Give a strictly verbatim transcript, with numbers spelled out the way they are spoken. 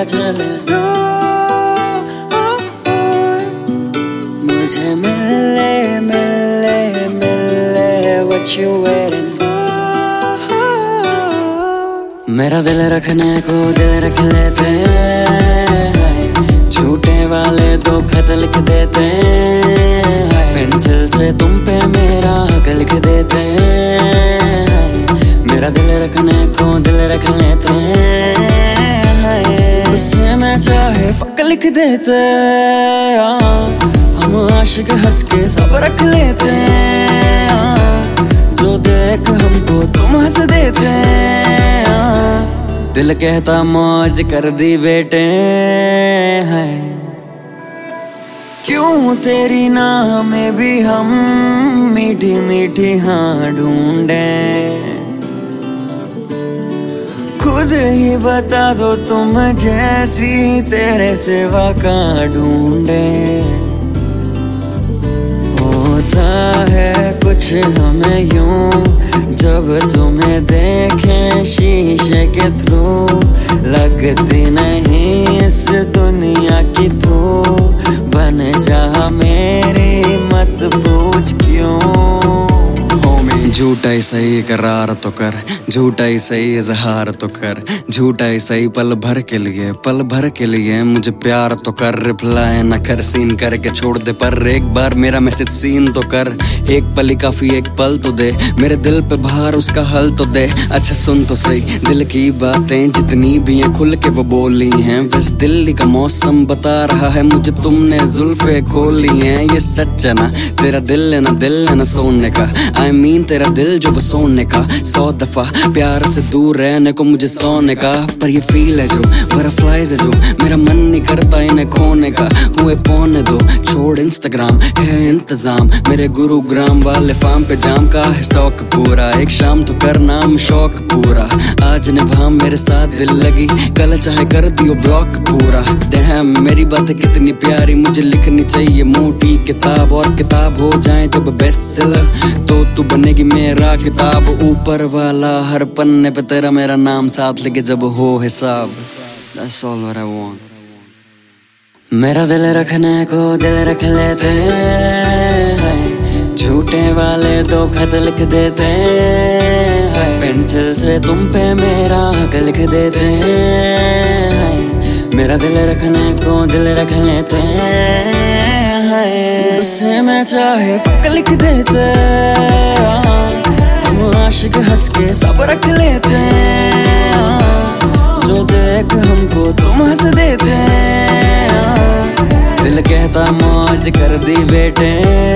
चले मुझे मिले मिले मिले what you waiting for। मेरा दिल रखने को दिल रख लेते हैं, झूठे वाले दो खत लिख देते हैं, पेंसिल से तुम पे मेरा हक लिख देते हैं। मेरा दिल रखने को दिल रख लेते हैं, गुस्से में चाहे फक लिख देते हैं। हम आशिक हंस के सब रख लेते हैं, जो देख हमको तुम हंस देते हैं। दिल कहता मौज कर दी बेटे हैं, क्यों तेरी नाम में भी हम मीठी मीठी हाँ ढूंढे। खुद ही बता दो तुम जैसी तेरे सिवा कहाँ ढूंढे। होता है कुछ हमें यूं जब तुम्हें देखें शीशे के थ्रू, लगती नहीं इस दुनिया की तू, बन जा मेरी मत पूछ क्यों। झूठा ही सही इकरार तो कर, झूठा ही सही इजहार तो कर, झूठा ही सही पल भर के लिए, पल भर के लिए मुझे प्यार तो कर। रिप्लाई न कर सीन करके छोड़ दे, पर एक बार मेरा मैसेज सीन तो कर। एक पल ही काफी एक पल तो दे, मेरे दिल पे बाहर उसका हल तो दे। अच्छा सुन तो सही दिल की बातें जितनी भी हैं खुल के वो बोली हैं। बस दिल्ली का मौसम बता रहा है मुझे तुमने जुल्फे खोली हैं। ये सच है ना तेरा दिल है ना दिल है ना सोने का, आई मीन तेरा दिल जो वो सोने का। सौ दफा प्यार से दूर रहने को मुझे सोने का, पर ये फील है जो बटरफ्लाइज है जो मेरा मन नहीं करता इन्हें खोने का। हुए पौने दो छोड़ इंस्टाग्राम है इंतजाम, मेरे गुरुग्राम वाले फार्म पे जाम का है स्टॉक पूरा। एक शाम तो कर नाम शौक पूरा, आज निभा मेरे साथ दिल लगी, कल चाहे कर दियो ब्लॉक पूरा। डैम मेरी बातें कितनी प्यारी, मुझे लिखनी चाहिए मोटी किताब, और किताब हो जाए जब बेस्ट सेलर तो तू बनेगी मेरा किताब। ऊपर वाला हर पन्ने पे तेरा मेरा नाम साथ लिखे जब हो हिसाब। That's all what I want। मेरा दिल रखने को दिल रख लेते हैं, झूठे वाले दो खत लिख देते हैं, पेंसिल से तुम पे मेरा हक लिख देते हैं। मेरा दिल रखने को दिल रख लेते हैं, गुस्से में चाहे फक लिख देते हैं। हम आशिक हंस के सब रख लेते हैं, जो देख हमको तुम हंस देते हैं। दिल कहता मौज कर दी बेटे।